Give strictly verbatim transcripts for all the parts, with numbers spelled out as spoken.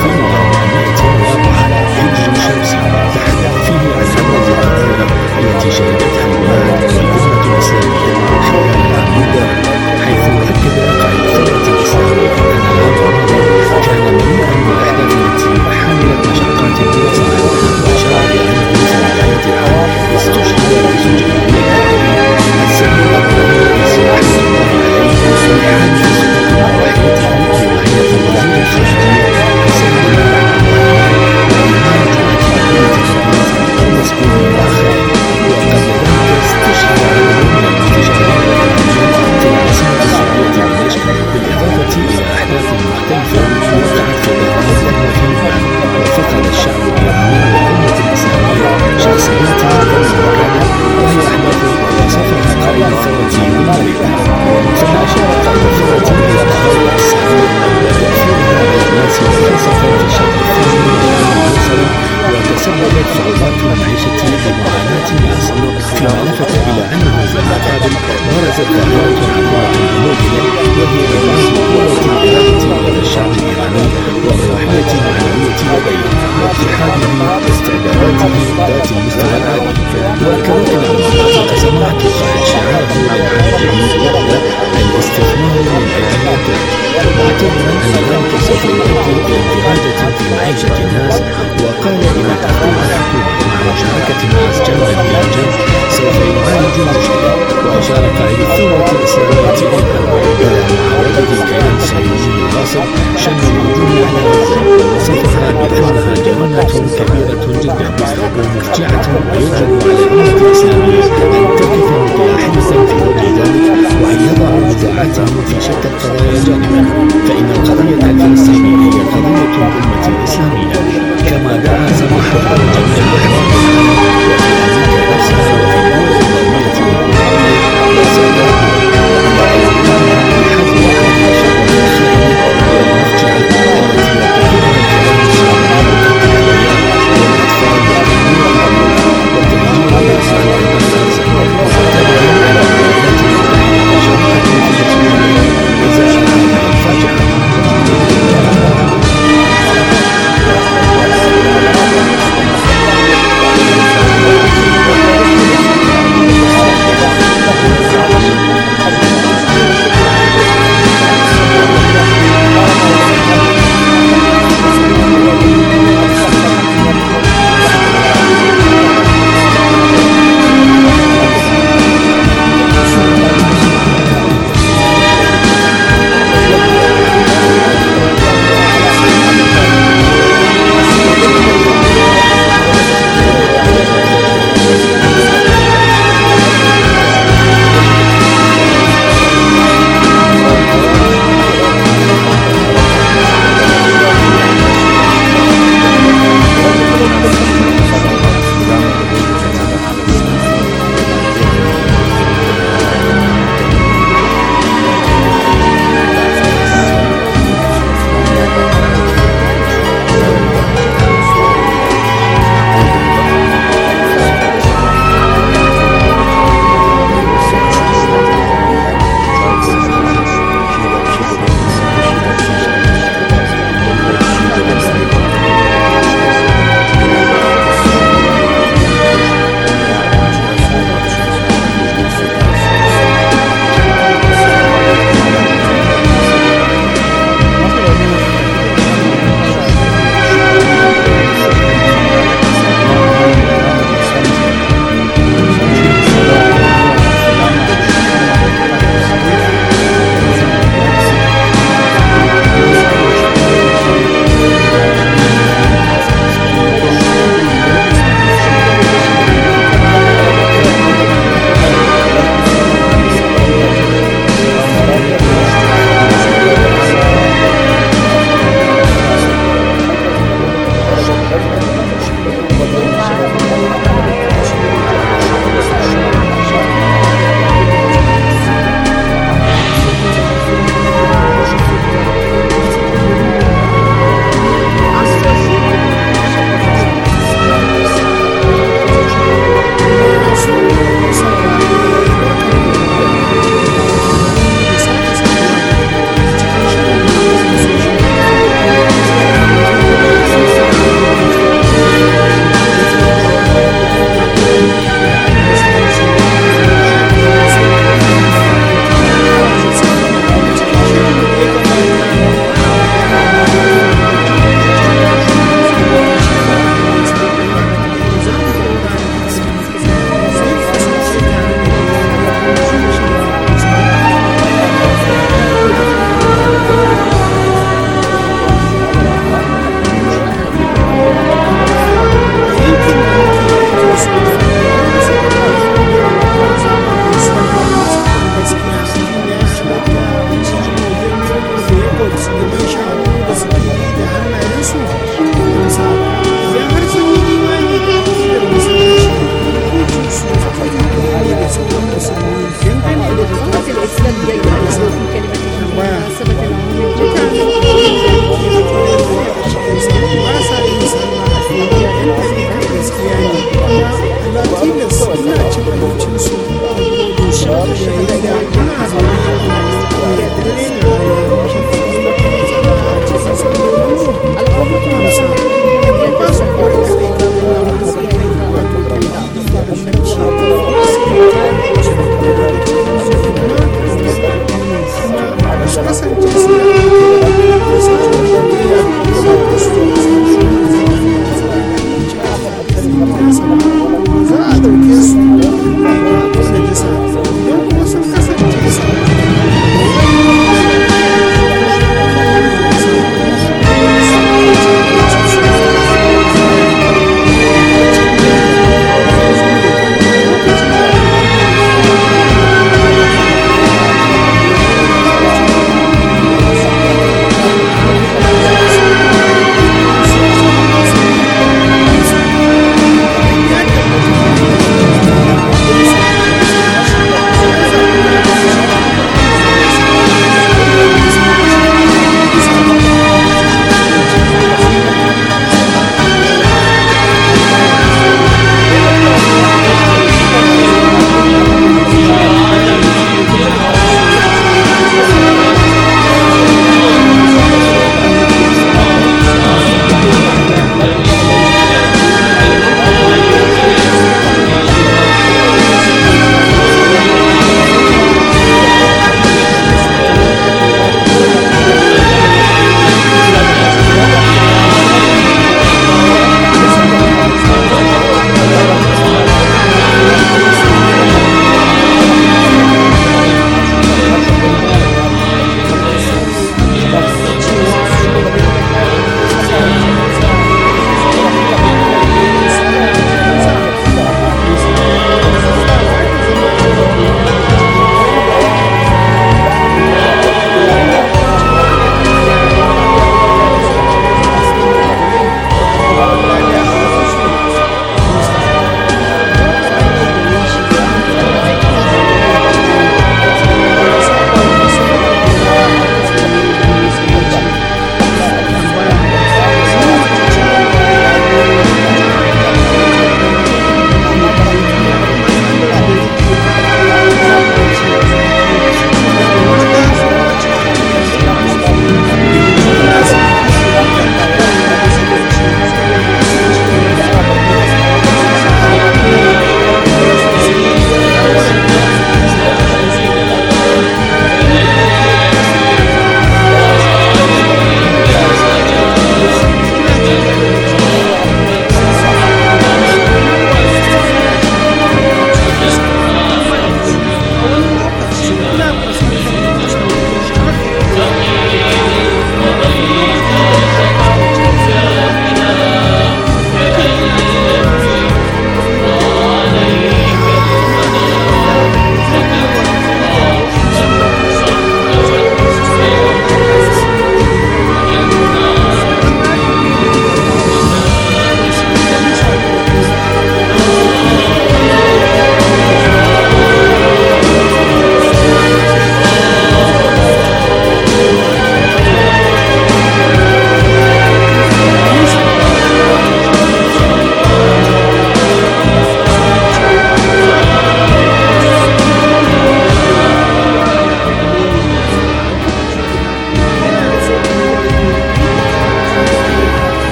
في أربعمائة وأربعة هجري شمسي تحدث فيه عن أبرز القضايا التي شهدتها البلاد والأمة الإسلامية خلال العام البارد، حيث أكد قائد الثورة الإسلامية أن العام الماضي كان مليئا بالأحداث التي حملت مشقات ومصاعب، وأشار بأنه في نهاية العام استشهد رئيس الجمهورية العربي السيد إبراهيم رئيسي رحمة الله عليه بحادث سقوط مروحيته برعاية وزير الخارجية حسين بن عبد الرحمن وإمارة مدينة تبريز ومسؤول آخرين. وقبل ذلك استشهد عدد من المتجولين العربيين في العاصمة السورية دمشق، بالإضافة إلى أحداث مختلفة وقعت في إيران وفي لبنان. وفقد الشعب الإيراني والأمة الإسلامية شخصيات غير مكانة، وهي أحداث وصفها قائد الثورة بالمريضة. ثم أشار قائد الثورة إلى قضايا السعودية وتأثيرها على الناس خاصة في الشرق الثاني والعالم الأوسط، وتسببت صعوبات المعيشة بمعاناة الناس، فيما لفت إلى أنه في المقابل برزت ظاهرة عبارة الموجودة، وهي إبراز قوة الإرادة لدى الشعب الإيراني والروحية المعنوية لديه واتحاده واستعداداته ذات المستوى العالي. وكما كان المنطقة سماحة القائد شعاره للعام الجديد وهو الاستثمار من أجل الإنتاج، معتبرا أن ذلك سوف يؤدي إلى انفراجة في معيشة الناس، وقال إن تخطيط الحكومة مع مشاركة الناس جنبا إلى جنب سوف يعالج المشكلة. وأشار قائد الثورة الإسلامية أيضا إلى معارضة الكيان الصهيوني الغاصب شن الهجوم على غزة، ووصفها بأنها جريمة كبيرة جدا ومفجعة، ويجب على الأمة الإسلامية أن تقف متلاحمة في وجه ذلك، وأن يضعوا نزاعاتهم في شتى القضايا جانبا، فإن القضية الفلسطينية هي قضية الأمة الإسلامية. كما دعا سماحته جميع الإخوان العالم وفي أمريكا نفسها وفي الدول الإسلامية والعربية وسائرها وإعلامها بحذف هذه الشعوب الخائنة والمرجعة التي يتخذها الكيان الصهيوني كالحيوانات والأطفال والأمور الأمور وتهجير الناس عن المنازل، معتبرا أن الولايات المتحدة شريكة في مسؤولية إزاء هذه الفاجعة.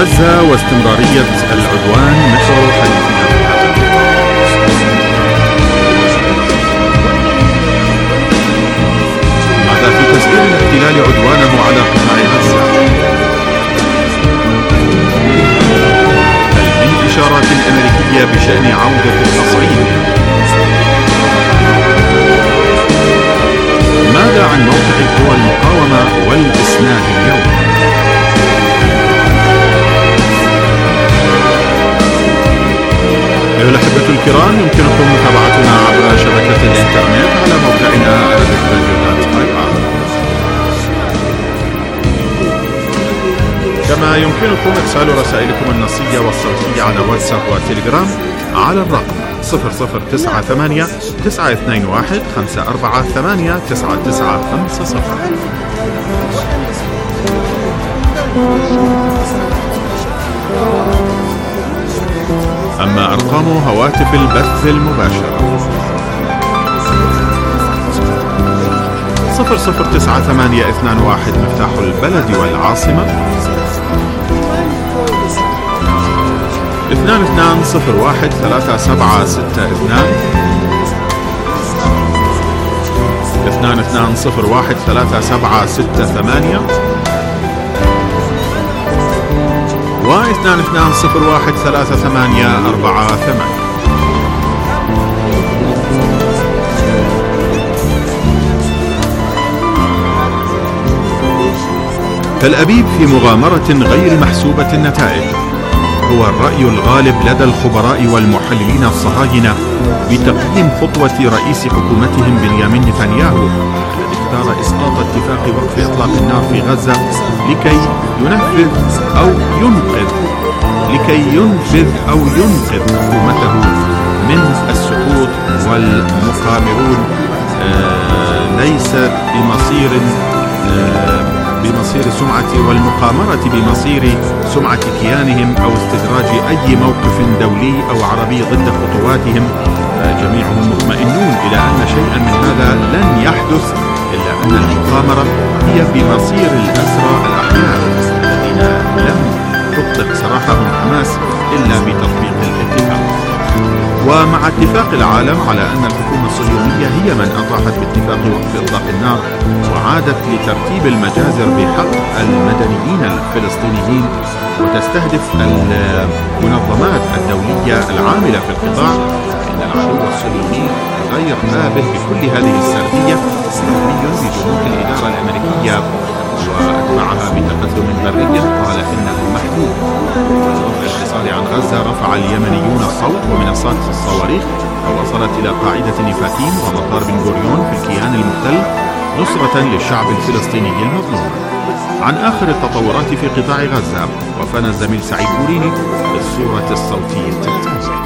غزة واستمرارية العدوان محور حديثنا في هذا اللقاء. ماذا في تسجيل الاحتلال عدوانه على قطاع غزة؟ هل من إشارات أمريكية بشأن عودة التصعيد؟ ماذا عن موقع قوى المقاومة والإسناد اليوم؟ أيها الأحبة الكرام، يمكنكم متابعتنا عبر شبكة الإنترنت على موقعنا أرابيك راديو دوت آي آر، كما يمكنكم إرسال رسائلكم النصية والصوتية على واتساب وتليجرام على الرقم صفر صفر تسعة ثمانية تسعة اثنين واحد خمسة أربعة ثمانية تسعة تسعة خمسة صفر. أما أرقام هواتف البث المباشر صفر صفر تسعة ثمانية اثنان واحد مفتاح البلد والعاصمة، اثنان اثنان صفر واحد ثلاثة سبعة ستة اثنان، اثنان اثنان صفر واحد ثلاثة سبعة ستة ثمانية، واثنان اثنان صفر واحد ثلاثة ثمانية أربعة ثمانية. تل أبيب في مغامرة غير محسوبة النتائج. هو الرأي الغالب لدى الخبراء والمحللين الصهاينة بتقييم خطوة رئيس حكومتهم بنيامين نتنياهو الذي اختار إسقاط اتفاق وقف إطلاق النار في غزة لكي ينفذ أو ينقذ لكي ينفذ أو ينقذ حكومته من السقوط. والمقامرون آه ليس بمصير آه بمصير سمعة والمقامرة بمصير سمعة كيانهم أو استدراج أي موقف دولي أو عربي ضد خطواتهم، فجميعهم مطمئنون إلى أن شيئا من هذا لن يحدث، إلا أن المقامرة هي بمصير الأسرى الأحياء الذين لم تطلق سراحهم حماس إلا بتطبيق الاتفاق. ومع اتفاق العالم على أن الحكومة الصهيونية هي من أطاحت باتفاق وقف إطلاق النار وعادت لترتيب المجازر بحق المدنيين الفلسطينيين وتستهدف المنظمات الدولية العاملة في القطاع، إن العدو الصهيوني غير نابه بكل هذه السردية رسمي بجنود الإدارة الأمريكية وأتبعها بتقدم بري قال إنه محدود. رفع الحصار عن غزة رفع اليمنيون الصوت ومنصات الصواريخ ووصلت إلى قاعدة نفاتيم ومطار بن غوريون في الكيان المحتل نصرة للشعب الفلسطيني المظلوم. عن آخر التطورات في قطاع غزة وفانا الزميل سعيد بوريني بالصورة الصوتية التالية.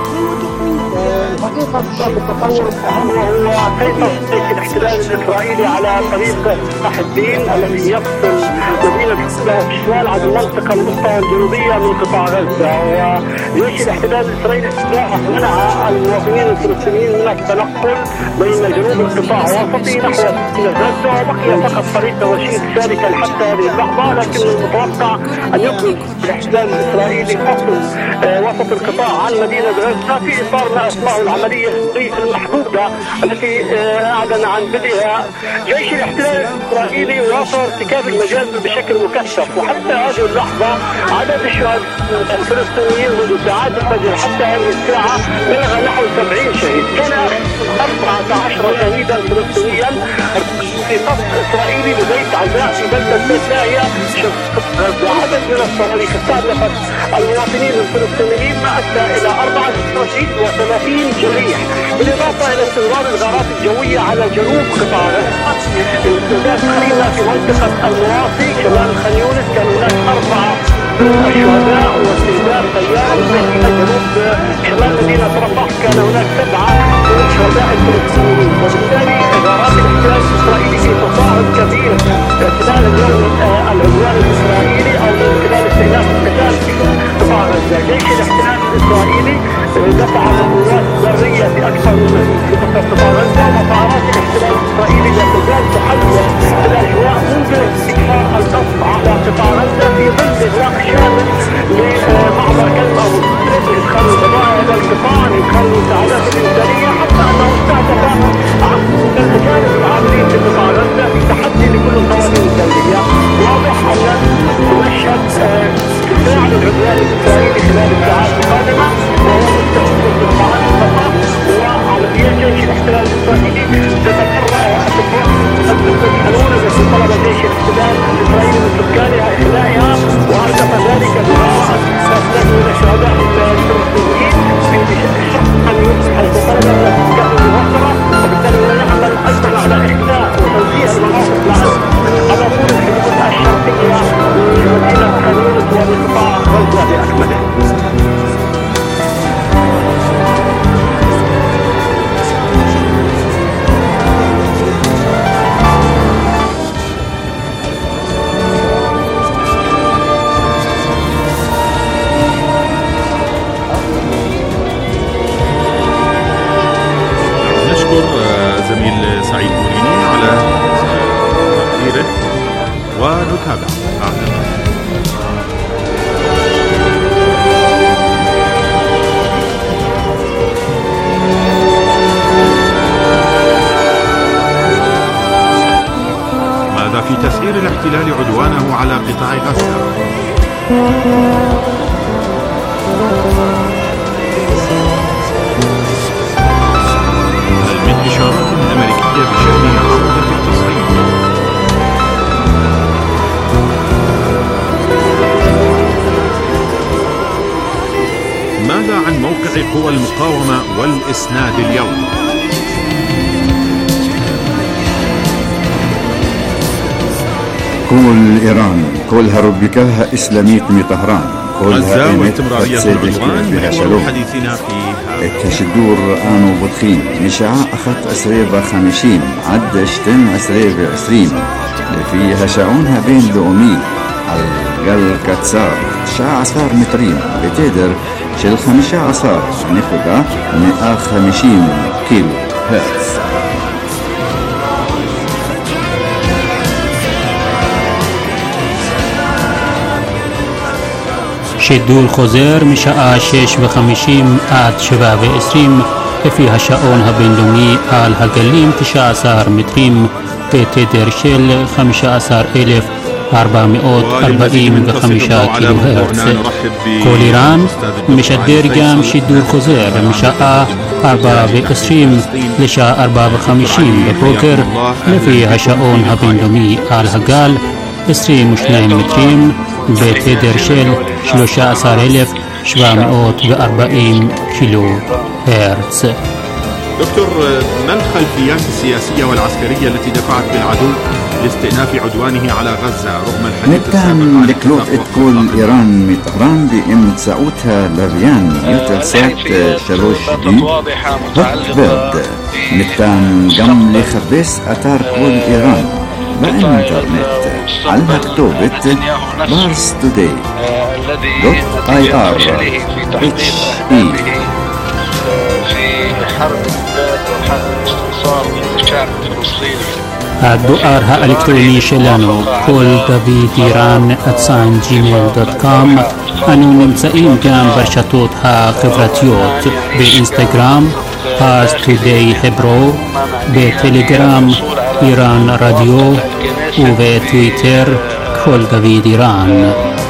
حقيقة التطور الأهم وهو كيف يمكن الاحتلال الإسرائيلي على طريق صلاح الدين الذي يفصل مدينة الشمال عن المنطقة الوسطى الجنوبية من قطاع غزة. وجيش الاحتلال الإسرائيلي منع المواطنين الفلسطينيين من التنقل بين جنوب القطاع الوسطي نحو غزة، وبقي فقط طريق وشيك سالكا حتى هذه اللحظة، لكن المتوقع أن يكون الاحتلال الإسرائيلي فصل وسط القطاع عن مدينة غزة في إطار ما اسمه العملية المحدودة التي أعلن عن بدءها جيش الاحتلال الإسرائيلي. واصل ارتكاب المجازر بشكل مكثف، وحتى هذه اللحظة عدد الشهداء الفلسطينيين منذ ساعات الفجر حتى هذه الساعة بلغ نحو سبعين شهيد. كان أربعة عشر شهيدا فلسطينيا في صف إسرائيلي ببيت عزاء في بلدة بيتلاهيا غزة. عدد من الصواريخ استهدفت المواطنين الفلسطينيين ما أدى إلى أربعة شهيد وثلاثين جريح، بالإضافة إلى استمرار الغارات الجوية على جنوب قطاع غزة. الاستهداف خلينا في منطقة المواصي شمال خان يونس كان هناك أربعة شهداء، واستهداف طيار إلى جنوب شمال مدينة رفح كان هناك سبعة من شهداء الفلسطينيين. وبالتالي غارات الاحتلال الإسرائيلي في تصاعد كبير خلال اليوم العدوان الإسرائيلي أو من خلال استهداف القتال في قطاع غزة. جيش الاحتلال الإسرائيلي دفع مقومات برية في أكثر من منطقة قطاع غزة، وطائرات الاحتلال الإسرائيلي لا تزال تحلل الأجواء منذ استكفاء القصف على قطاع غزة في ظل إغلاق شامل ادخال المساعدات الانسانيه، حتى انه استهدف الاجانب العاملين في قطاع غزه في تحدي لكل القوانين الدوليه. واضح ان المشهد تفاعل العدوان الاسرائيلي خلال الساعات القادمه وهو مستهدف بالطعن فقط، وعمليات جيش الاحتلال الاسرائيلي الحلول التي طلب جيش الاحتلال الاسرائيلي من سكانها اخلائها، واردف ذلك بقراءه ثلاثه من الشهداء الفلسطينيين حيث طلب السكان المنظمه، وبالتالي يعمل ايضا على اخلاء وتوزيع المناطق على طول الحدود الشرقيه لمدينه خان يونس ولقطاع غزه باكمله. زميل سعيد موريني على تقريره ونتابع بعد ماذا في تسيير الاحتلال عدوانه على قطاع غزة؟ إشارات أمريكية بشأن عودة التصعيد. ماذا عن موقع قوى المقاومة والإسناد اليوم؟ كل إيران كلها ربكها إسلاميت من طهران غزة واستمرارية العدوان محور حديثنا في التشدور آنو بدخين مشاع أخت أسريبا خمشين عد اشتم أسريبا عسرين فيها شعونها بين لؤمي الجل كتسار شاع عصار مترين بتقدر شل خمشة عصار نفقة مئة خمشين كيلو هرتز. שידור חוזר משעה שש וחמישים עד שבע ועשרים לפי השעון הבינלאומי על הגלים תשע עשרה מטרים בתדר של חמישה עשר אלף ארבע מאות ארבעים וחמישה קילו הרץ. כל איראן משדר גם שידור חוזר משעה ארבע ועשרים לשעה ארבע וחמישים בבוקר לפי השעון הבינלאומי על הגל עשרים ושניים מטרים בתדר של שלושה עשר אלף שבע מאות וארבעים קילו הרץ. دكتور، ما الخلفيات السياسية والعسكرية التي دفعت بالعدو لاستئناف عدوانه على غزة رغم الحديث السابق عن لكلوت تقول إيران مطهران بإمتساؤتها لبيان يتلسات شلوش دي هتبرد نتان قم لخبس أتار كل إيران بإنترنت على مكتوبة بارس توداي دوت اي ار اتش اي. الدؤر الإلكتروني شلانو كل دافيد إيران أتسان جيميل دوت كوم. أنو نمسئين جام برشتوت ها خبرتيوت بإنستغرام بارس توداي هبرو، بتليجرام إيران راديو، وبتويتر كل دافيد إيران.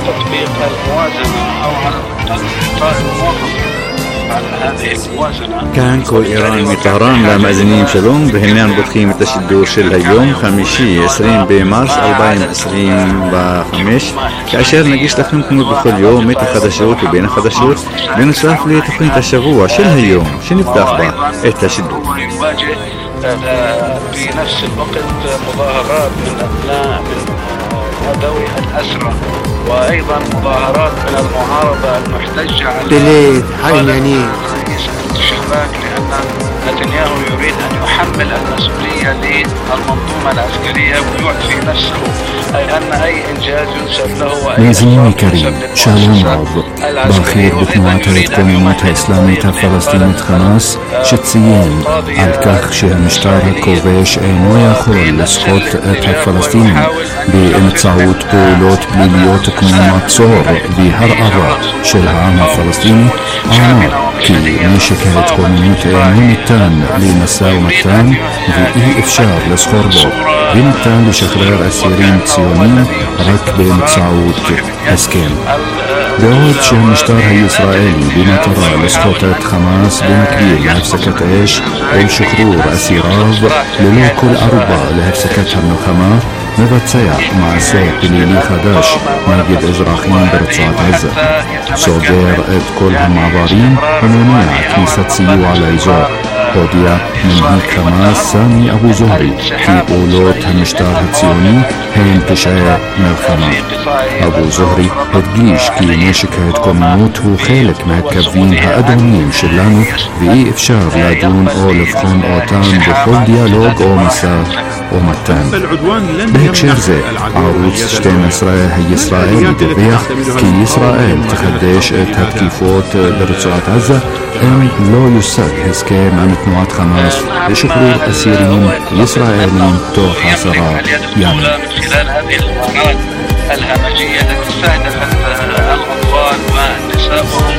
كان كل إيران مطهران لمأذنين شلون بهنان بطخيم التشدور شل اليوم خميشي عشرين بمارس أربعين عشرين بخمش كأشير نجيش لكمكم بكل يوم متى خدشوت وبين خدشوت بنصرف لي تقنين الشبوة شل هاليوم شنو بتاخبار التشدور. في نفس الوقت مظاهرات من أبناء من ذوي الأسرى، وأيضا مظاهرات من المعارضة المحتجة على رئيس الاشتباك، لأن نتنياهو يريد أن يحمل المسؤولية للمنظومة العسكرية ويعفي نفسه، أي أن أي إنجاز ينسب له وأي زميلي كريم شالوم عض باخير بتنوعات القوميات الإسلامية الفلسطينية خلاص شتسيين الكخ شه مشترك وبيش إنه ياخذ سقوط الفلسطيني بإمتصاوت بولوت بليليوت كمومات صور بهر أراء شل العام الفلسطيني أعمال כי משקהת קומונות מוניתן למשא ומתן ואי אפשר לסחור בו, וניתן לשחרר אסירים ציונים רק באמצעות הסכם. בעוד שהמשטר הישראלי במטרה לסחוט את חמאס במקביל להפסקת אש ולשחרור אסיריו ללא כל ערובה להפסקת המלחמה, מבצע מעשה פלילי חדש נגד אזרחים ברצועת עזה, סוגר את כל המעברים ומונע כניסת סיוע לאזור. הודיע מנהיג חמאס סאמי אבו זוהרי כי פעולות המשטר הציוני הן פשעי מלחמה. אבו זוהרי הדגיש כי נשק ההתקוממות הוא חלק מהקווים האדומים שלנו ואי אפשר לדון או לבחון אותם בכל דיאלוג או משא ומתן. בהקשר זה, ערוץ שתים עשרה הישראלי דיווח כי ישראל תחדש את התקיפות ברצועת עזה אם לא יושג הסכם עם תנועת חמאס לשחרור אסירים ישראלים תוך עשרה ימים. الهمجية التي استهدفت الأطفال ونسائهم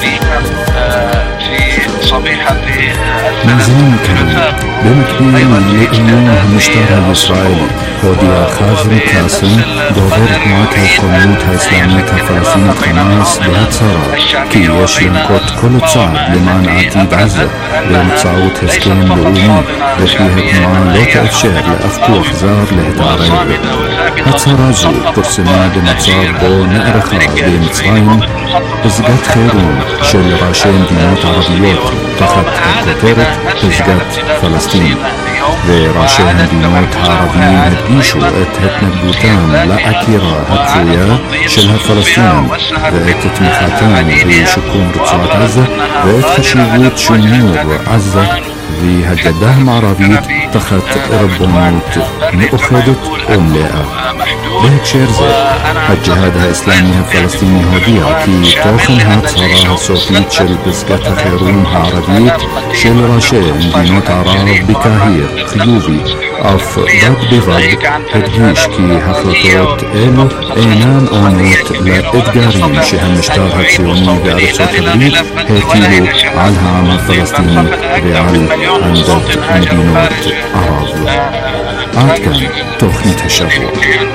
في صبيحة منزلين كريم بمكبير لإنه المشترى الإسرائيلي هوديا خازن قاسم دور تنوعات القومية الإسلامية الفلسطينية حماس بهتصرة كي يشلنكوت كل صعب لمن عتيد عزة بمتصاوت هسكين لؤمي وفيه تنوعان لا تأفشار لأفكو أحزار لهتعريب. هتصرة زو قرسنا بمتصاب بو نأرخا بمتصاين بزقات خيرون شل راشين دينات عربيات تحت الكوتيرت بزقات فلسطين وراشي המדינות הערביים הדגישו את התנגדותם לעקירה הצפויה של הפלסטינים ואת תמיכתם בשיקום רצועת עזה ואת חשיבות שימור עזה והגדה המערבית תחת ריבונות מאוחדת ומלאה. בהקשר זה, הג'יהאד האסלאמי הפלסטיני הודיע כי תוכן ההצהרה הסופית של פסקת החירום הערבית של ראשי מדינות ערב בקהיר חיובי, אף בד בבד הדגיש כי החלטות אלו אינן עונות לאתגרים שהמשטר הציוני בארצות הברית הטילו על העם הפלסטיני ועל עמדת מדינות ערב. עד כאן תוכנית השבוע.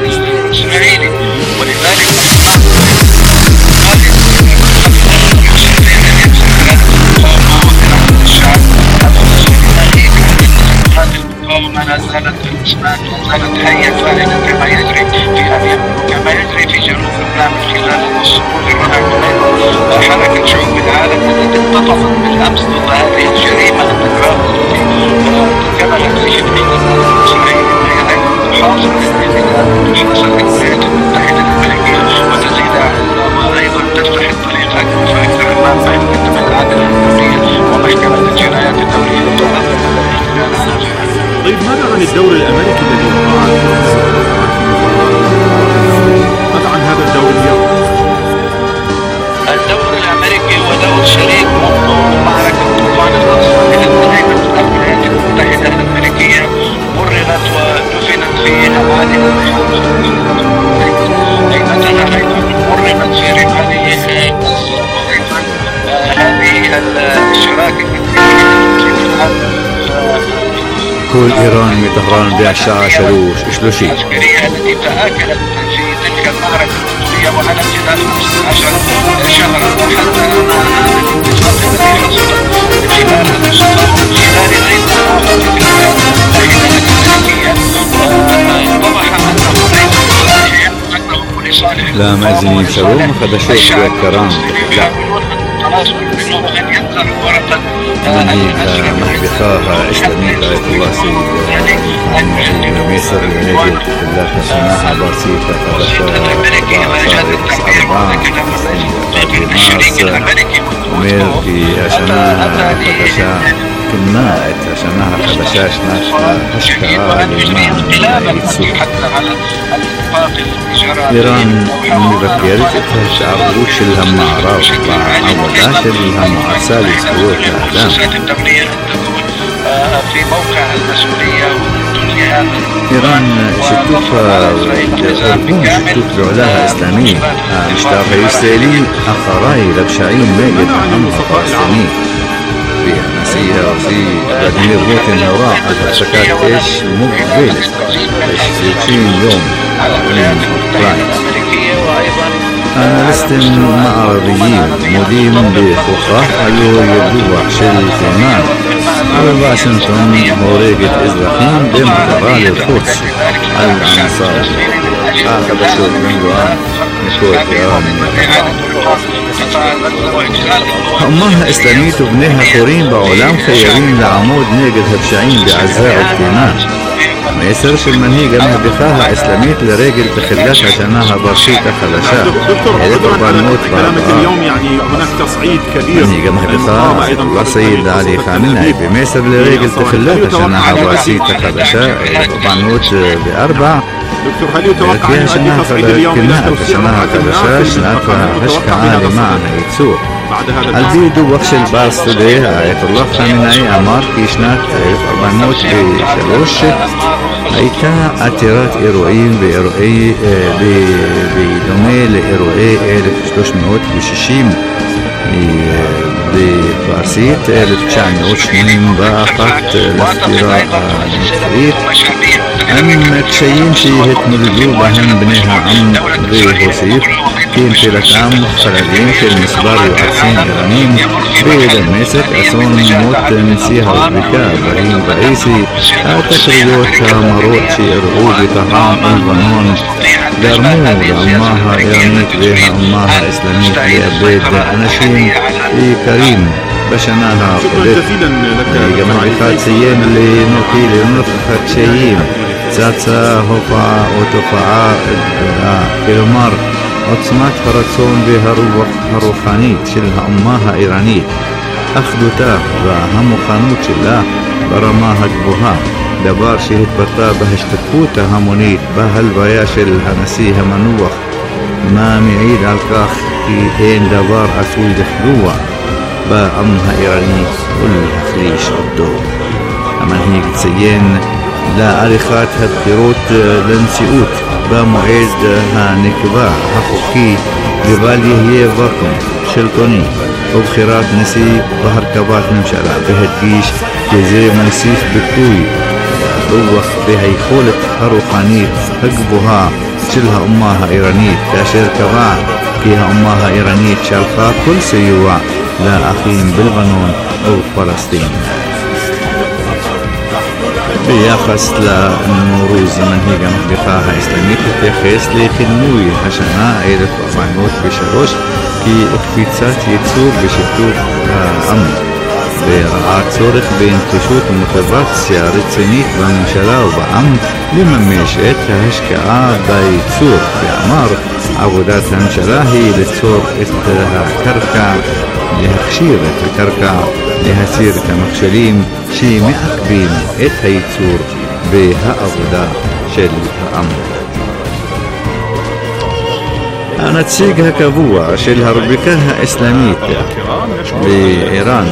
ما زالت الاسماك ما زالت حيه فاعله كما يجري في ارياف كما يجري في جنوب لبنان من خلال الصمود الرهيب. حركه شعوب العالم التي اتفقت بالامس ضد هذه الجريمه التي كملت في شبه اسرائيل هي ايضا تحاصر الاحتلال وتحاصر الولايات المتحده الامريكيه وتزيد وايضا تفتح الطريق اكثر فاكثر امام محكمه العدل الدوليه ومحكمه الجنايات الدوليه. طيب ماذا عن الدور الأمريكي الذي وقع؟ ماذا عن هذا الدور اليوم؟ الدور الأمريكي هو دور شريك معركة طوفان الأقصى التي الولايات المتحدة الأمريكية مررت ودفنت في أبعاد قيمتها أيضا مرمت في رمال هذه الشراكة كل إيران من طهران بأشعة شلوش إشلوشي العسكرية التي تآكلت في تلك المعركة الطولية وعلى امتداد خمسة عشر شهرا حتى الاتفاق الذي حصل خلال خلال أيضا موقف الولايات المتحدة الأمريكية وضح أنه ليس لصالح لا مأذنين سلوم خدشوش بأكرام لا منهيك محبخاها إسلامية آية الله سيد ميسر ونجد الله تسماها بسيطة خدشا أربعة ومير في أشناها خدشا كناءت أشناها خدشاش ناشنا هشكا لما يتسوك إيران مبكرت الشعب وش لها معرض وعودات لها معسال يسووها الدولية أن تكون في موقع المسؤولية إيران شتوفها أردون شتوف بعلاها إسلامية مشتاق يسالي أخراي لبشعين ماجد محمد فلسطيني في نسيها وفي فلاديمير بوتين وراء أتشكات إيش مقبل عشرين يوم من أوكرانيا. أنا لست مع عربيين مديم بفقه قالوا يدوع شل ثمان على واشنطن وريقة إزراحيم بمقرال القدس الأنصار آخر بشوف من دعاء نشوف إيران أمها إسلامية وبنيها خورين بعلام خيرين لعمود نيقظ هبشعين بعزاء التيمان ما يصيرش المنهيجة ما بخاها إسلامية لراجل بخلاتها جناها بسيطة خلشاء دكتور كلامك اليوم يعني هناك تصعيد كبير منهيجة ما بخاها رصيد علي خامنئي بميسر لراجل بخلاتها جناها بسيطة خلشاء بانوت بأربع دكتور هل يتوقع أن يؤدي تصعيد اليوم إلى توسيع خلشاش ناتها هشك عالي معها يتسور الفيديو وقش البارس تديه آية الله خامنئي أمار كيشنات بانوت بشلوش أيتا أتيرات إيروئيين بإيروئي بدومي لإيروئي ألف وثلاثمائة وستين بفارسيت ألف وتسعمائة وثمانين باقت الافتراء المفريط أم تشيين في هتم الجوبة هم بنيها عم بي هوسيف كين تلك عام خلالين في المسبار وعسين إيرانيين بيد المسك أسون موت نسيها وبكاء برين رئيسي تشريوتها مروت في إرغوب طهران البنون درمو أماها إيرانيت بها أماها إسلاميت لأبيد أناشين في كريم بشناها قدر جماعة فاتسيين لنوكيل نفخت شيئين ساتسا هوفا وتوفا كيلومار عصمات فراتسون بها روحانيت شلها أماها إيرانيت أخدوتا وهم خانوت شلها برماها جبوها دبار شهد بطا بهشتكوتا همونيت بهالبايا شلها نسيها منوخ ما معيد الكاخ في هين دبار أسوي دخلوة با أمها إيرانيت كلها خليش عبدو أما هيك تسيين لا أريخات هالدروت لنسيوت بمعيد هانكبا حقوقي ببالي هي باكم شلطوني وبخيرات نسي بهركبات نمشلا بهدقيش جزي موسيف بكوي روخ بهي خولت هروخانيت هقبوها شلها أمها إيرانيت تاشير كبا كيها أمها إيرانيت شالخا كل سيوع لا أخيم بالبنون أو فلسطين بيخص لنوروز من هي جمع بخاها إسلامية تخيص لخنوي حشنا أيضا فعنوت بشروش كي اخفيتسات يتسور بشتوف أمن برعات صورخ بانتشوت متبات سيارة سنيت بمنشلا وبعم لمن ميشئت هشكا بايتسور بأمار عبودات همشلا هي لتسور اتها كركع لهخشيرة الكركع لهسير كمخشلين شي مأكبين اتها يتسور بها أبدا شل أمر أنا تسيقها كبوة شلها ربكها إسلامية بإيران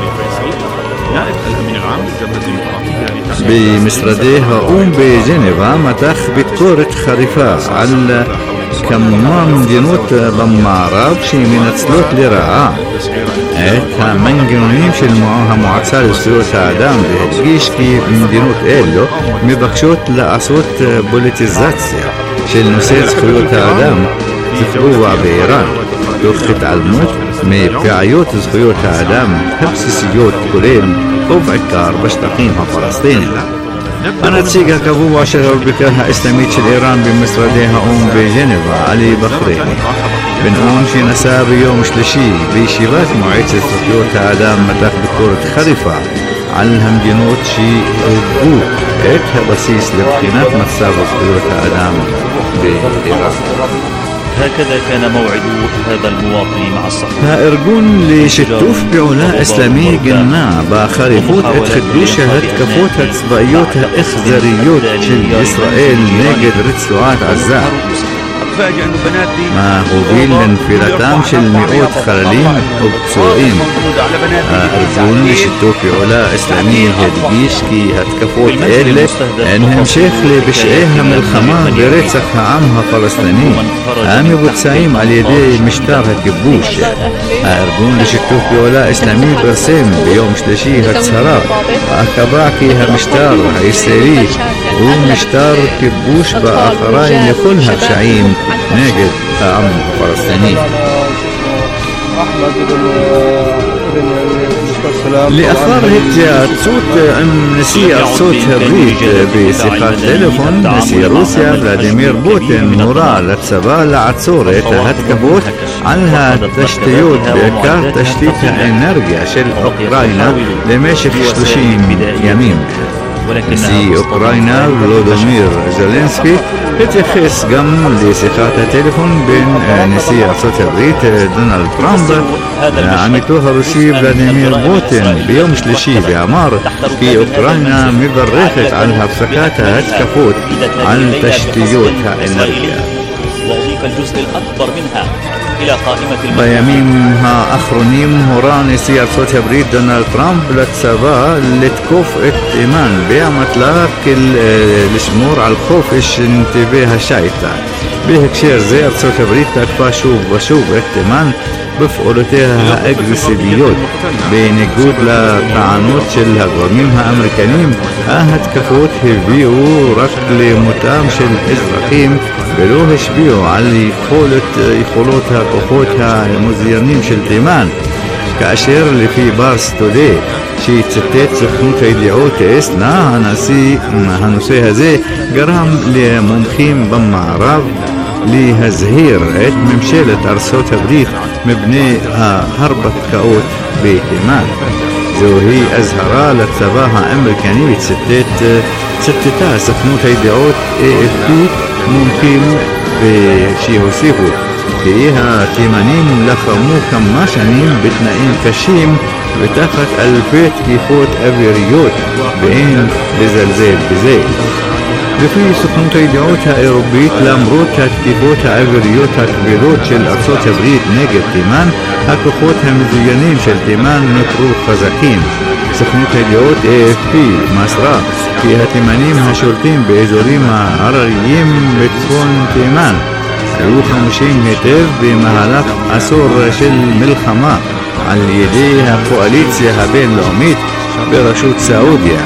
بمسرديها أم بجنيفا متاخ بتكورة خريفة على كمان دينوت بمعرب شي من تسلوت لرعا ايتها من جنونيم شي المعوها معتصال سلوت عدام بهجيش كي من دينوت إيلو مبخشوت لأصوت بوليتيزاتسيا شي المسير سخيوت عدام تفقوع بإيران تخت على الموت مي بعيوت زخيوت عدام حبس سيوت كلين وبعكار بشتقينها فلسطين أنا تسيقها كبوة شغل بكاها إسلامية الإيران بمسرديها أم بجنيفا علي بخرين بنقوم في نساب يوم شلشي بشيبات معيشة سخيوت عدام متاخ بكورة خريفة علهم جنوت شي بوك إيتها بسيس لبخينات مساب سخيوت عدام بإيران. هكذا كان موعد هذا المواطن مع الصحة. ها إرجون لشتوف بعلاء إسلامي جنا بخريفوت اتخدوشة هتكفوتها تسبقيوتها إخزاريوت شل إسرائيل نجد رتسوعات عزاء تفاجئ انه بناتي ما هو بيل لانفلاتام شل مئات خلالين وبسوئين أرجون شتوكي علا إسلامية هدقيش كي هتكفوت إيلي إنهم شيخلي بشعيها من الخمار بريتسخها عامها فلسطيني آمي بوتسايم على يدي مشتارها كبوش أرجون لشتوكي علا إسلامية برسيم بيوم شلشي هتسهرا أكباكي همشتار هيسيري ومشتار كبوش بآخرين لكلها بشعيم ناجد عم فلسطيني لأخبار هيك صوت ام نسي صوت هبريد بصيغة تليفون نسي روسيا فلاديمير بوتين مرا لتسبا لعتصورة هتكبوت عنها تشتيوت بكار تشتيتها انرجيا شل اوكراينا لماشي ثلاثين يمين نسي اوكراينا فلوديمير زيلينسكي اتخذ قم لصيغة تليفون بين نسي أرصاد هبريد دونالد ترامب عملتوها روسيا فلاديمير بوتين بيوم شلشي بعمار في أوكرانيا مبرخت عنها بسكاتها هتكفوت عن تشتيوتها انرجيا وأضيف الجزء الأكبر منها إلى قائمة بيمينها أخرونيم هوران نسي أرصاد هبريد دونالد ترامب لتسابا لتكوف اتمان بيعمت لك الشمور على الخوف إش انتباها شايتا بيهك شير زي أرصاد هبريد تكفى شوف وشوف اتمان بفقولتها أجريسيبيوت بنجود لتعنوت شل هجرميمها أمريكانيم أهد كفوت هبيو ركل متام شل إزراقيم بلوهش بيو على يخولت يخولوتها كخوتها المزيانين شل تيمان كأشير اللي في بارس تودي شي تستيت سخنوت يدعوت اسنا هنسي هنسي هزي جرام لممخيم بمعراب لهزهير ات ممشيلة أرصاد هبريد مبني هربت كأوت بإيمان زوهي أزهرا لتسباها أمريكانية ستات ستتا سخنوت يدعوت اي اف بي ممكن بشيهوسيفو فيها تيمانين لخمو كماشانين بتنائين كشيم بتاخت ألفيت كيفوت أفيريوت بين لزلزال بزيل بفي سخنوت يدعوتها إيروبيت لامروتها تكيفوتها أفيريوتها كبيروت شل أرصاد هبريد نيجر تيمان هكو خوتها مزيانين شل تيمان نترو خزاكين سخنوت يدعوت اي اف بي مصرا فيها تيمانيم هشولتين بإزوريم عرريين بتكون تيمان روحا مشين هتف بمهلك أسور شل ملخما على يديها كواليتسيا بين لوميت برشود سعوديا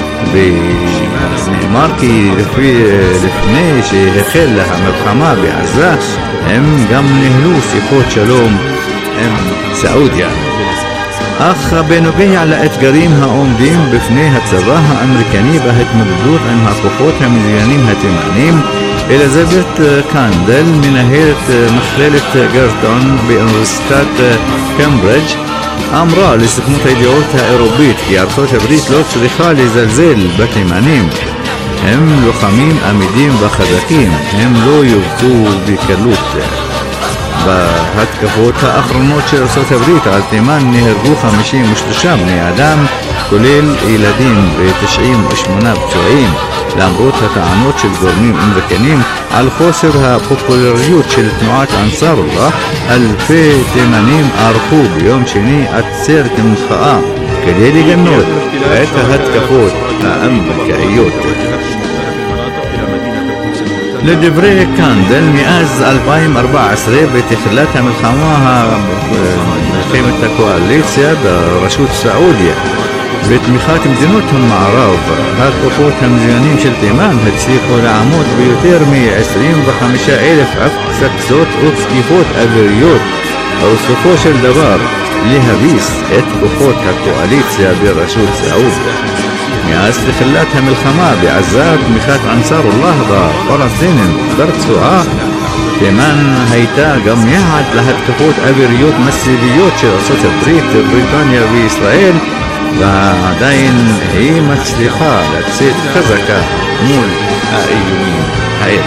بماركي في لفنيش هخل لها ملخما بعزة ام قم نهلوس يخوت شلوم ام سعوديا أخ بينوبيه على اتقريمها أم ديم بفنيها تسراها أمريكاني بهت مبدوط انها كخوتها مزيانيمها تمانيم إليزابيث كاندل من نهاية مخلالة جيرتون بأنفستات كامبريدج أمرا لسخنوت يدعوتها إيروبيت كي أرصاد هبريد لوت شريخالي زلزال بتمانيم هم لو خميم أميدين بخذاكيم هم لو يبتو بكلوت بهت كفوتها أخرنوت أرصاد هبريد على تيمان نهربو خمشين مشتشام نيادام كليل إلى دين بتشعيم وشمنا بتوعين لامروتها تعنوت شل جرميم امريكانيم على خسرها بوبولاريوت شل تنوعات انصار الله الفي تمانين ارخو بيوم شني اتسير كمخاء كديلي جنوت ايتا هات كفوت امريكايوت لدبري كاندل مئاز ألفين وأربعة عشر بتخلاتها من خماها قيمة كواليسيا برشود سعودية بتميخات مدينوتهم معراف هات أخوتها مزيانين شلتيمان هتسيقوا لعمود بيوتيرمي عشرين بخمسة ألف عفق سكسوت أوكس كيفوت أفريوت أو سفوش الدبار لها بيس ات أخوتها كواليسيا برشود سعودية مئة استخلاتها من الخماء بعزاب ميخات أنصار الله دا فلسطين درتسوها كمان هيتا قم يعد لها تفوت أفريوت مسيبيوت شرصوت بريت بريطانيا وإسرائيل بعدين هي مسلخة لتسيد خزكة مول أيومين هاي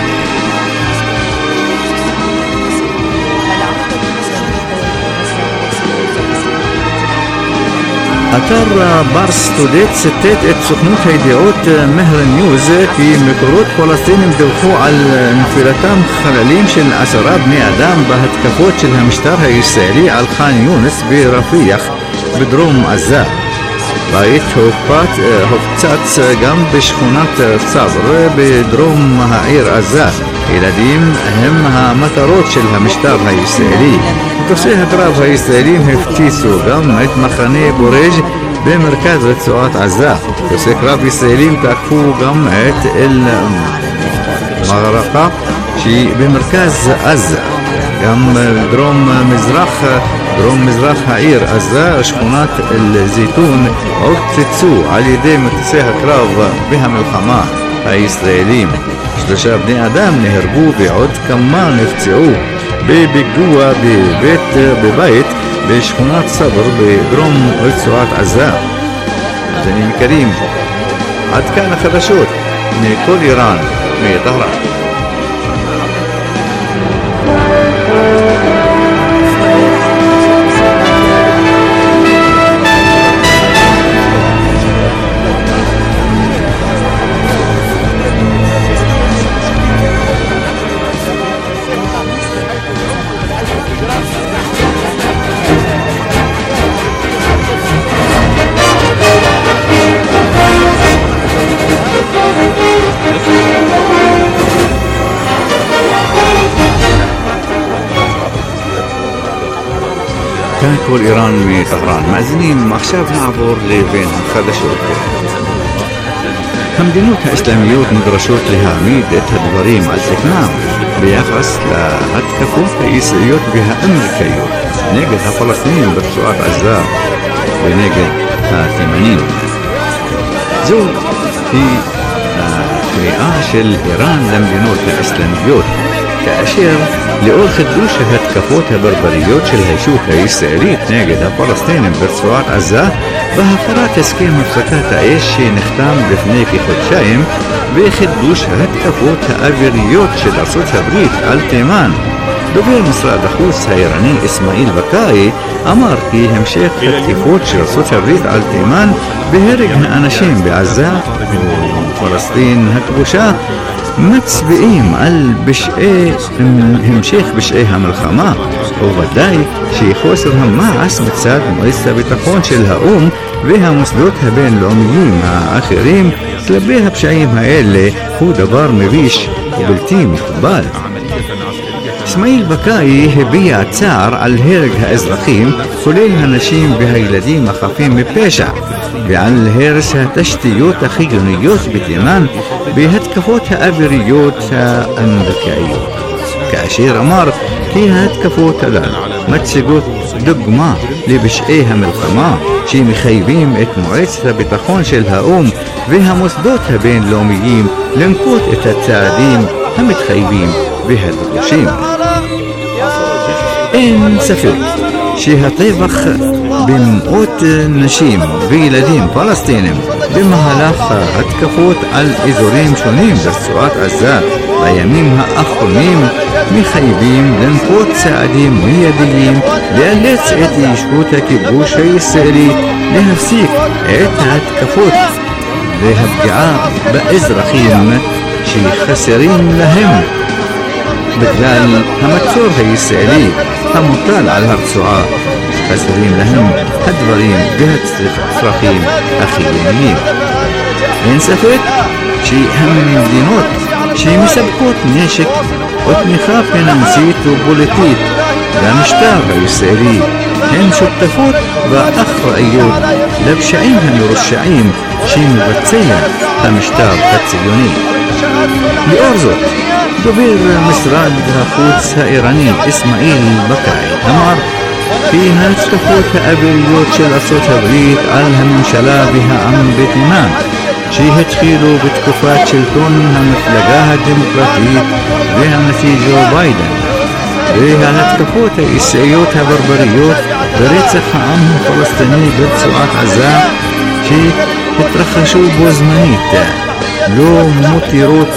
أتر לה ברס תודית ציטט את סוכנות הידיעות מהר ניוז כי מקורות פלסטינים דיווחו על נפילתם חללים של עשרה בני אדם בהתקפות של המשטר הישראלי על ח'אן יונס ברפיח בדרום עזה. בית הופצץ גם בשכונת צבר בדרום העיר עזה. ילדים הם המטרות של המשטר הישראלי. מטוסי הקרב הישראלים הפציצו גם את מחנה בורג' במרכז רצועת עזה. מטוסי קרב ישראלים תקפו גם את אל-מגרqa שהיא במרכז עזה. גם דרום מזרח דרום מזרח העיר עזה, שכונת אל-זיתון, הופצצו על ידי מטוסי הקרב בהמלחמה הישראלים. שלושה בני אדם נהרגו ועוד כמה נפצעו בפיגוע בבית בבית בשכונת סבר בדרום רצועת עזה. מאזינים יקרים, עד כאן החדשות מכל איראן, מטהרן. כאן כל איראן מטהרן. מאזינים, עכשיו נעבור לבין החדשות. המדינות האסלאמיות נדרשות להעמיד את הדברים על תקנם ביחס להתקפות הישראליות והאמריקאיות נגד הפלסטינים ברצועת עזה ונגד התימנים. זו היא הקריאה של איראן למדינות האסלאמיות, כאשר לאור חידוש ההתקפות הברבריות של הישות הישראלית נגד הפלסטינים ברצועת עזה והפרת הסכם הפסקת האש שנחתם לפני כחודשיים וחידוש ההתקפות האוויריות של ארצות הברית על תימן, דובר משרד החוץ האיראני אסמאעיל בקאי אמר כי המשך התקיפות של ארצות הברית על תימן בהרג האנשים בעזה ופלסטין הכבושה מצביעים על בשעי, המשך בשעי המלחמה, וודאי שחוסר המעש מצד מועצת הביטחון של האום והמוסדות הבינלאומיים האחרים כלפי הפשעים האלה הוא דבר מביש ובלתי מקובל. אסמאעיל בקאי הביע צער על הרג האזרחים, כולל הנשים והילדים החפים מפשע, ועל הרס התשתיות החיוניות בתימן בהתקפות האוויריות האמריקאיות, כאשר אמר כי ההתקפות הללו מציגות דוגמה לפשעי המלחמה שמחייבים את מועצת הביטחון של האום והמוסדות הבינלאומיים לנקוט את הצעדים המתחייבים והדרושים. אין ספק שהטבח במאות נשים וילדים פלסטינים במהלך ההתקפות על אזורים שונים ברצועת עזה בימים האחרונים מחייבים לנקוט צעדים מיידיים לאלץ את ישות הכיבוש הישראלי להפסיק את ההתקפות והפגיעה באזרחים שחסרים להם בגלל המצור הישראלי המוטל על הרצועה. חסרים להם הדברים והצרכים החיוניים. אין ספק שהמדינות שמספקות נשק או תמיכה פיננסית ופוליטית למשטר הישראלי הן שותפות ואחראיות לפשעים המרושעים שמבצע המשטר הציוני. לאור זאת, דובר משרד החוץ האיראני אסמאעיל בקאי אמר כי ההתקפות האוויריות של ארצות הברית על הממשלה והעם בתימן שהתחילו בתקופת שלטון המפלגה הדמוקרטית והנשיא ג'ו ביידן וההתקפות הישראליות הברבריות ברצח העם הפלסטיני ברצועת עזה שהתרחשו בו זמנית לא מותירות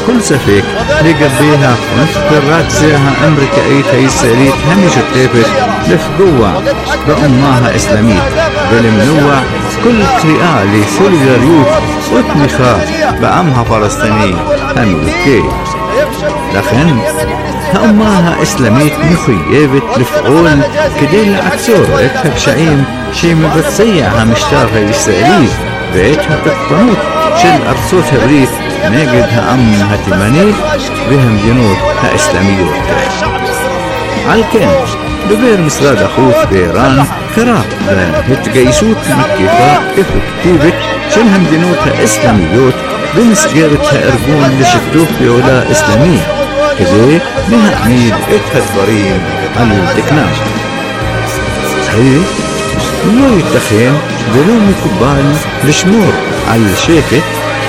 كل سفيك لقبيها ونفكر راتزيها أمريكايت هاي السعريت همي شتافت لفقوة بأمها إسلاميت بالمنوع كل قراءة لسوليداريوت وتمخاء بأمها فلسطيني همي بكي لكن هأمها إسلاميت مخيبت لفعول كديل عكسور إتها بشعيم شي مبتسيعها مشتارها يسأليه بيتها تقطنوت شل أرسوتها بريف ناقدها أمها تمانيل بهم جنود ها إسلاميوت عالكن بغير مسراد أخوت بإيران كراب هتقيسوت مكيفا كيف كتيبت شلهم جنود ها إسلاميوت بمسجرتها إرقون لشتوف بأولا إسلامية كذا بها عميد اتهدبرين على التكنام هي لو يتخين بلوم كبال لشمور على الشيكت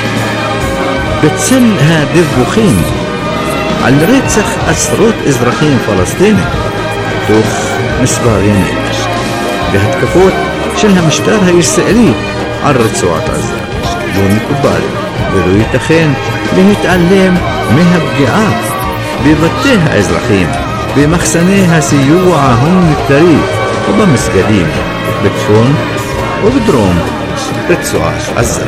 بتسلها دفوخين على ريتسخ أسروت إزراخين فلسطيني دوخ مسباريني بهت كفوت شلها مشتارها يستقلي على رتسوات عزة لوم كبال بلو يتخين بهتعلم مهب جعات ببتيها إزرخيم بمخسنيها سيوعة هم التاريخ وبمسجدين بتفون وبدروم بتسوعش عزة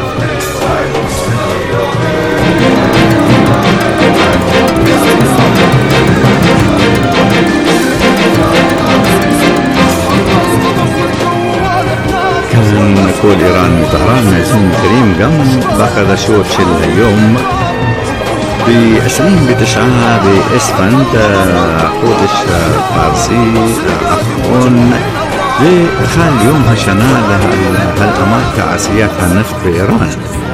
كان كل إيران من طهران معزين الكريم قام باخذ شوط شل اليوم بعشرين بتشعة بإسفند قودش فارسي أخون لخال يوم هشنا هالأمات كعسيات النفط بإيران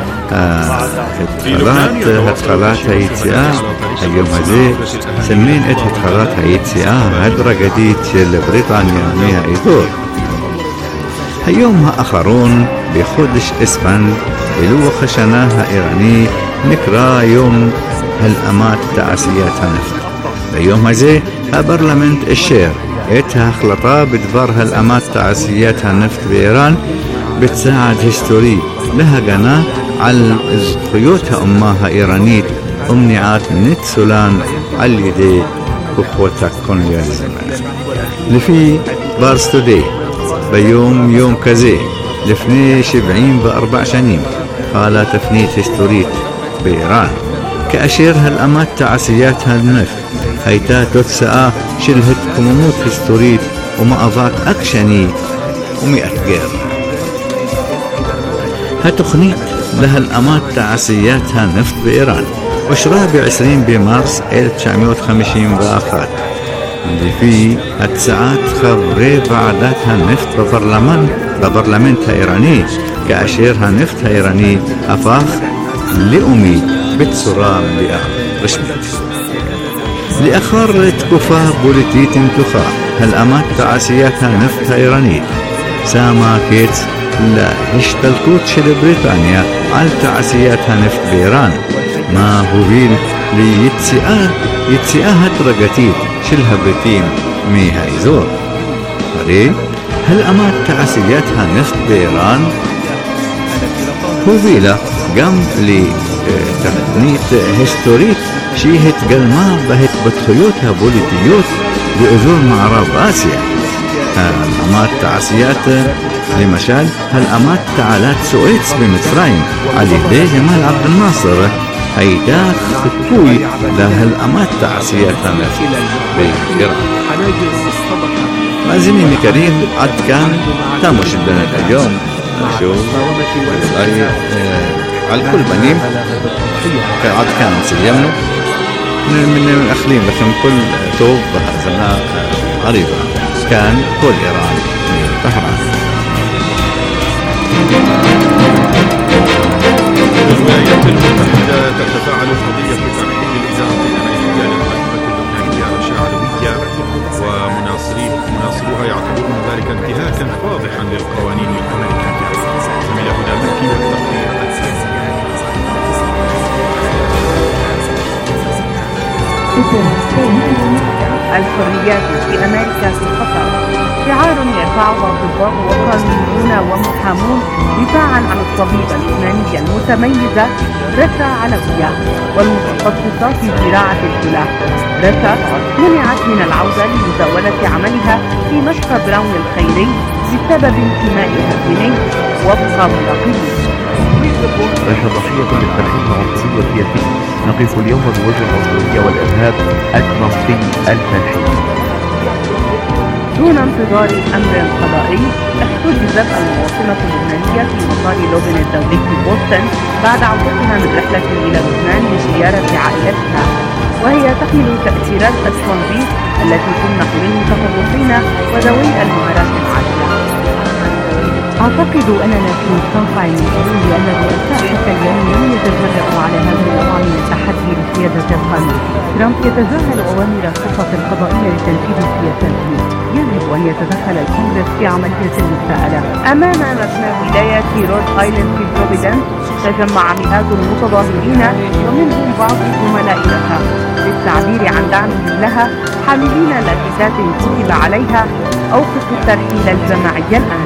هتخلات هتخلات هيتسياء اليوم هذي سمين ات هتخلات هيتسياء هدرة جديد لبريطانيا ميها إيدور هيومها آخرون بخودش إسفند إلو خشناها إيراني نكرا يوم هالأمات تعسياتها نفط بيوم هذي برلمنت الشير اتها خلطة بدفار هالأمات تعسياتها نفط بإيران بتساعد هستوري لها قناة على خيوتها أمها إيرانيت أمنعات نت سولان على يدي أخوتك كولونياليزم لفي بارس تودي بيوم يوم كزي لفني شبعين بأربع سنين قال تفنيت هستوريت بإيران كأشير هالأمات تعسياتها النفط هيتا تتساء شلهت كموموت هستوريت وما أضاك أكشني ومئة غير هتخنيت لها الأمات تعسياتها نفط بإيران وشرها بعشرين بمارس ألف وتسعمائة وخمسين بآخات اللي فيه هتساعات خبري بعداتها نفط ببرلمان ببرلمنتها إيراني كأشيرها نفطها إيراني أفاخ لأمي بتصرى مليئة رشمت لأخر تكفى بوليتيت انتخا هالأمات تعسياتها نفطها إيراني ساما كيت لا هشتلكوت شل بريطانيا على تعسياتها نفط بإيران ما هو بيل ليتسئة يتسئة هترقتيت شلها بريتين ميها إزور هذه هالأمات تعسياتها نفط بإيران هو بيلا قام لتقنية هستوريت شيهت قلما بهت بتخيوتها بوليتيوت بأذور معرب آسيا هالأمات تعسيات لمثال هالأمات تعالات سويتس بمصرين على يدي جمال عبد الناصر هيدا خطوي لهالأمات تعسياتها بإيران مازنيني كريم عد كان تامش الدنيا اليوم شو أي على كل بنيم عد كان سليمنو من الأخلين لكن كل توب هزنا قريبا كان كل إيران طهران. الولايات المتحدة تتفاعل قضية ترحيل الإدارة الأمريكية للخليفة اللبنانية رشا علوية ومناصري مناصروها يعتبرون ذلك انتهاكا واضحا للقوانين الأمريكية. زميل هنا مكي والتقرير الثاني. الحريات في أمريكا في خطر، شعار يرفعه أطباء وقانونيون ومحامون دفاعا عن الطبيبة اللبنانية المتميزة رشا علوية والمتخصصة في زراعة الكلى. رشا منعت من العودة لمزاولة عملها في مشفى براون الخيري بسبب انتمائها الديني وفق مراقبين. رشا ضحية للترحيل العنصري والسياسي. نقف اليوم بوجه العنصرية والإرهاب الترامبي الفاشي. دون انتظار أمر قضائي احتجزت المواطنة اللبنانية في مطار لوبن الدولي في بوسطن بعد عودتها من رحلة إلى لبنان لزيارة عائلتها، وهي تحمل تأثيرات إتش وان بي التي تمنح للمتخصصين وذوي المهارات العالية. أعتقد أننا في مستنقع المسؤول لأن الرؤساء حتى اليوم لم يتجرؤوا على هذا النوع من التحدي لسيادة القانون. ترامب يتجاهل أوامر السلطة القضائية لتنفيذ سياساته. يجب أن يتدخل الكونغرس في عملية المساءلة. أمام مبنى ولاية رود آيلاند في بروفيدنس تجمع مئات المتظاهرين ومنهم بعض الزملاء لها للتعبير عن دعمهم لها، حاملين لافتات كتب عليها أوقفوا الترحيل الجماعي الآن.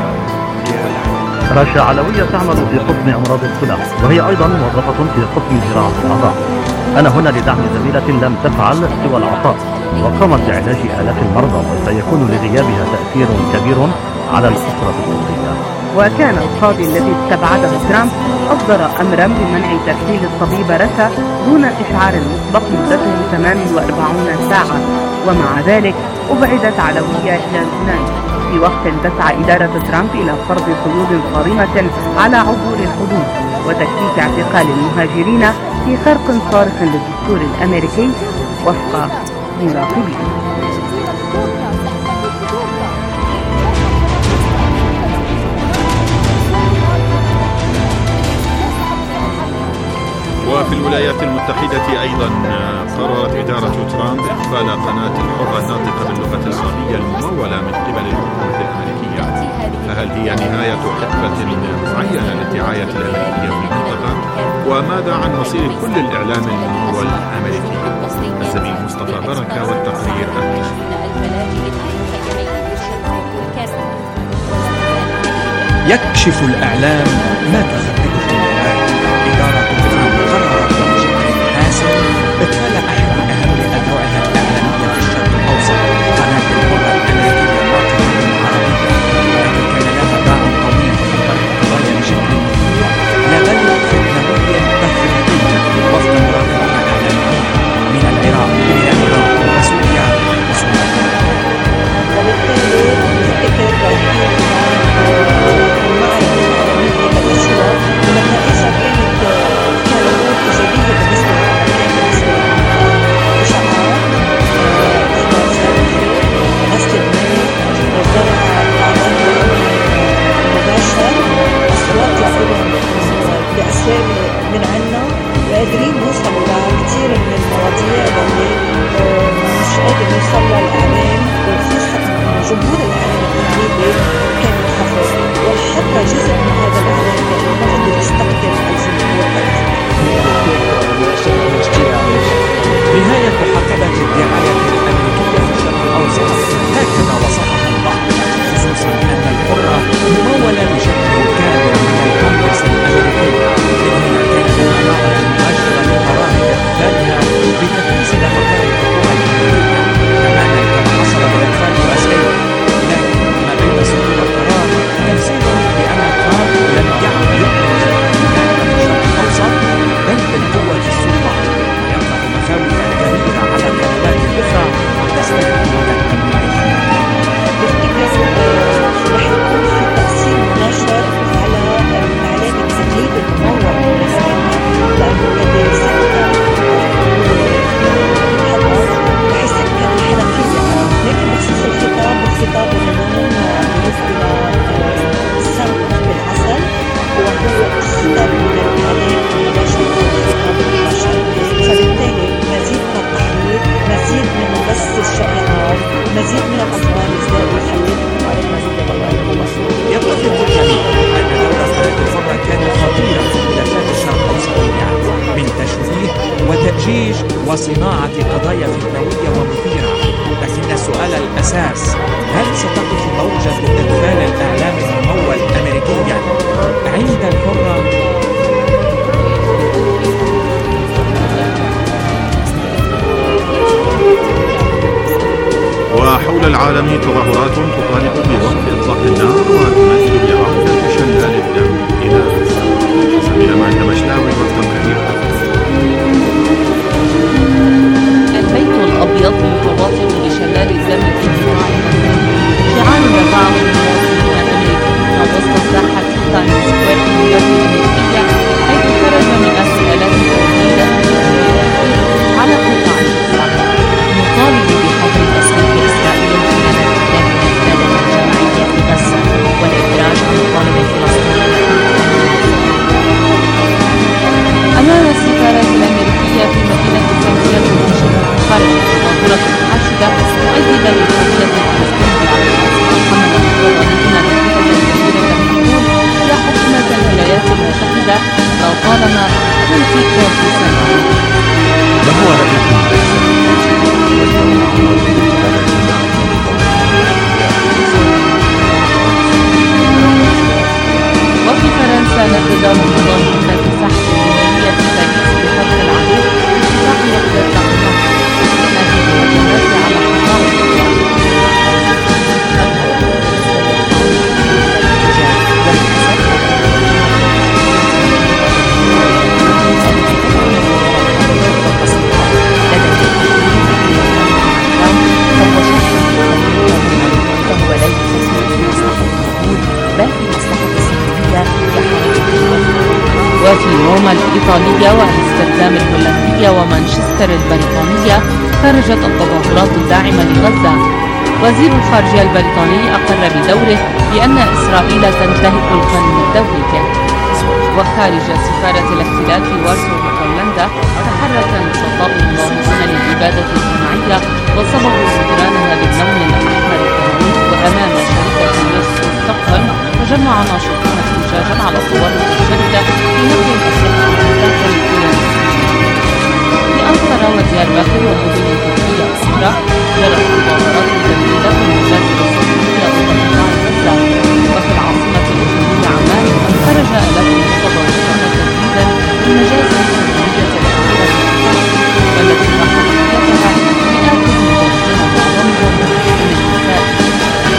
رشا علوية تعمل في قسم أمراض الكلى، وهي أيضا موظفة في قسم زراعة الأعضاء. أنا هنا لدعم زميلة لم تفعل سوى العطاء، وقامت بعلاج آلاف المرضى، وسيكون لغيابها تأثير كبير على الأسرة الطبية. وكان القاضي الذي استبعده ترامب أصدر أمرا بمنع ترحيل الطبيبة رشا دون إشعار مسبق مدته ثمانية وأربعين ساعة، ومع ذلك أبعدت علوية إلى لبنان في وقت تسعى إدارة ترامب إلى فرض قيود صارمة على عبور الحدود وتكثيف اعتقال المهاجرين في خرق صارخ للدستور الأمريكي وفق مراقبين. وفي الولايات المتحدة أيضا قررت إدارة ترامب إقفال قناة الحرة الناطقة باللغة العربية الممولة من قبل الحكومة الأمريكية. فهل هي نهاية حقبة معينة للدعاية الأمريكية في المنطقة؟ وماذا عن مصير كل الإعلام الممول الأمريكي؟ الزميل مصطفى بركة والتقرير التالي. يكشف الإعلام ما تخططه الولايات. إدارة ترامب قررت بشكل حاسم إقفال أحد أهم أذرعها الإعلامية في الشرق الأوسط، قناة الحرة الأمريكية الناطقة بالعربية، التي كان لها باع طويل في طرح القضايا بشكل مفتوح لا بل فتنوي تفريطي وفق مراقبين إعلاميين من العراق وإيران وسوريا وصوماليا. من عنا قادرين نوصلوا لكثير من المواضيع اللي مش قادر نوصل للإعلام، وخصوصا جمهور الإعلام الأمريكي كان منخفض، وحتى جزء من هذا الإعلام ما قدر يستقطب الجمهور. نهاية حقبة الدعاية الأمريكية في الشرق الأوسط، هكذا وصفها البعض، خصوصا أن الحرة ممولة بشكل كامل من الكونغرس الأمريكي، لأنها كانت علاقة مباشرة للقرار باعتبارها بتنفيذ نفقات الحكومة الأمريكية، كما كما حصل بإقفال يو إس إيه. لكن ما بين صدور القرار تفسير بأن ترامب لم يعد يؤمن بالدعاية في الشرق الأوسط بل بالقوة السلطة، ويطرح مخاوف كبيرة على القنوات الأخرى تستفيد من التمويل الأمريكي. رح يكون في تأثير مباشر على الإعلام التقليدي الممول بالنسبة لنا، لأنه قد يسكر الحدث رح يسكر الحنفية. لكن بخصوص الخطاب، الخطاب اليوم بالنسبة للسرق بالعسل وهو خطاب من الإعلام المباشر والخطاب المباشر، فبالتالي مزيد من التحريض، مزيد من بث الشأن العام، مزيد من الأخبار الزائدة خلينا نعرف مزيد من الأخبار. يتفق الجميع أن دور قناة الحرة كان خطيرا في ملفات الشرق الأوسط، من تشويه وتأجيل ضجيج وصناعة قضايا فتنوية ومثيرة. لكن السؤال الأساس: هل ستقف موجة إغفال الإعلام الممول أمريكيا عند الحرة؟ وحول العالم تظاهرات تطالب بوقف إطلاق النار وتناشد بعودة شلال الدم إلى زميلنا ماجد مشلاوي والتقرير. البيت الأبيض متواصل بشلال الدم في شعار دفعه المواطنون الأمريكيين وسط ساحة تايمز سكوير في نيويورك الأمريكية، حيث خرج مئات آلاف الفلسطينيين على قطاع الشعب مطالب بحظر تسليح إسرائيل خلال القيام بالإبادة الجماعية في غزة والإفراج عن الطالب الفلسطيني. أمام السفارة الأمريكية في مدينة التنسيق خرجت تظاهرة حاشدة مؤيدة للقضية الفلسطينية على حملة متضامنين نتيجة كبيرة تقول يا حكومة الولايات المتحدة لا طالما كنت كافية. ما هو رأيكم وفي فرنسا نفذ متضامنون في ساحة الجمهورية في باريس بفرض العدو باتفاق وحدة التحقيق هذه الهجمات على قطاع وفي روما الإيطالية وأمستردام الهولندية ومانشستر البريطانية خرجت التظاهرات الداعمة لغزة. وزير الخارجية البريطاني أقر بدوره بأن إسرائيل تنتهك القانون الدولي. وخارج سفارة الاحتلال في وارسو بهولندا تحرك نشطاء مظاهرون للإبادة الجماعية وصبغوا جدرانها باللون الأحمر الكهربائي. وأمام شركة نصف ستوكهولم تجمع ناشطون احتجاجا على طوارئ الشركة في نقل الأسلحة داخل الكيان. في أنقرة ودياربكر ومدن تركية أخرى جرت مظاهرات جديدة في المجازر الصهيونية ضد قطاع غزة. وفي العاصمة الأردنية عمان خرج آلاف المتظاهرين تجديدا في مجازر الصهيونية الأخيرة والتي لاحظت فيها مئات المتظاهرين معظمهم من النساء.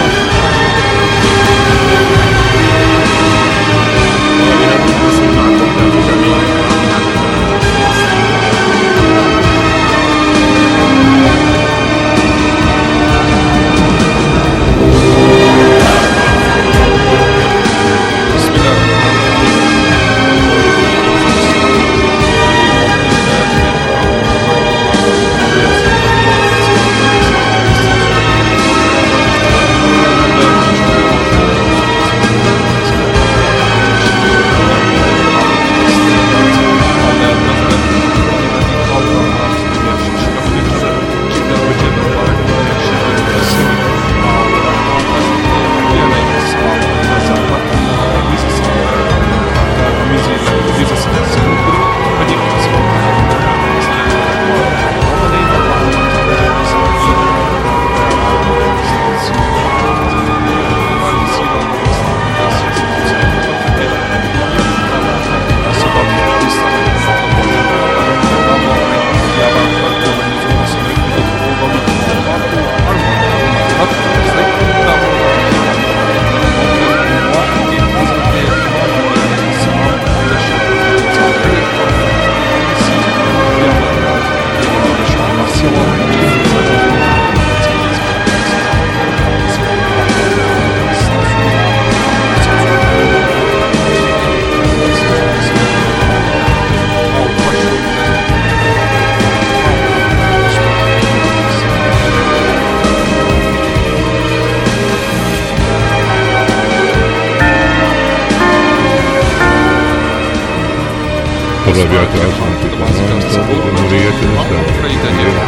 الرابعة عشرة في طهران تنظر جمهورية الإسلامية.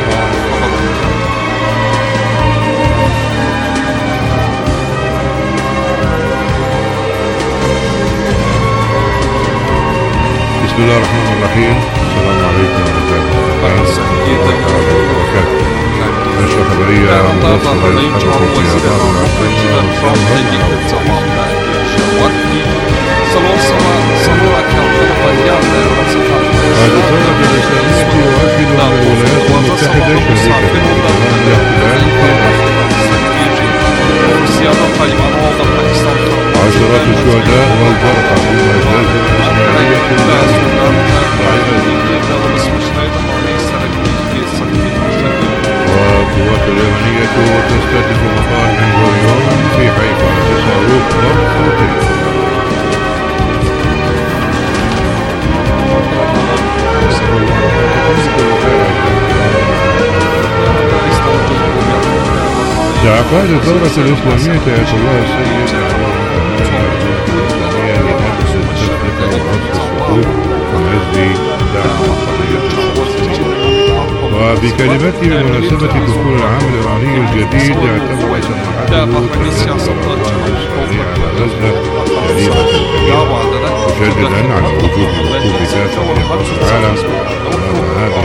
بسم الله الرحمن الرحيم. السلام عليكم ورحمة الله وبركاته. إلى مدرسة يسحبكم في أعمال هذه الدولة الإسلامية تؤكد أن الولايات المتحدة شريكة لإدمان الاحتلال عشرات الشهداء والجرحى في مجازر إسرائيلية والقوات اليمنية تستهدف مطار بن غوريون في حيفا بصاروخ ضرب صوتي. دعا قائد الدولة الإسلامية آية الله السيد الإسلامية لنفس التفرقة وعصف الصفوف من أجل دعم قضية الفلسطينيين. وبكلمته بمناسبة دخول العام الإيراني الجديد اعتبر سماحته تهديد العدوان الإسرائيلي على غزة جريمة كبيرة، مشددا على وجوب وقوف كافة أطراف العالم أمام هذا